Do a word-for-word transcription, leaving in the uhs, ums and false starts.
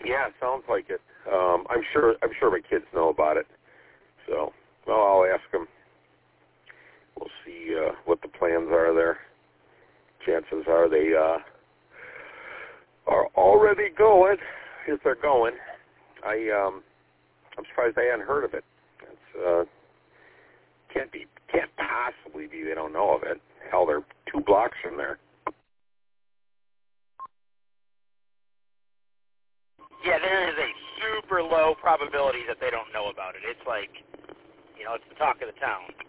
Yeah, sounds like it. Um, I'm sure. I'm sure my kids know about it. So, well, I'll ask them. We'll see uh, what the plans are there. Chances are they uh, are already going. If they're going, I um, I'm surprised they hadn't heard of it. It's uh, can't be, can't possibly be they don't know of it. Hell, they're two blocks from there. Yeah, there is a super low probability that they don't know about it. It's like, you know, it's the talk of the town.